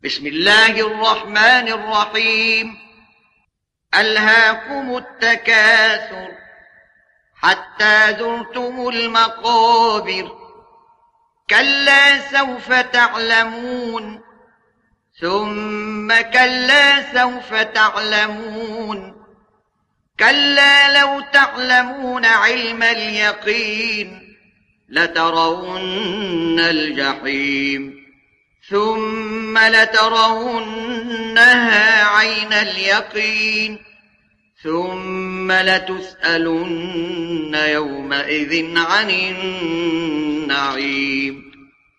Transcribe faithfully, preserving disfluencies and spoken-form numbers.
بسم الله الرحمن الرحيم. ألهاكم التكاثر حتى زرتم المقابر، كلا سوف تعلمون ثم كلا سوف تعلمون، كلا لو تعلمون علم اليقين لترون الجحيم ثم لترونها عين اليقين ثم لتسألن يومئذ عن النعيم.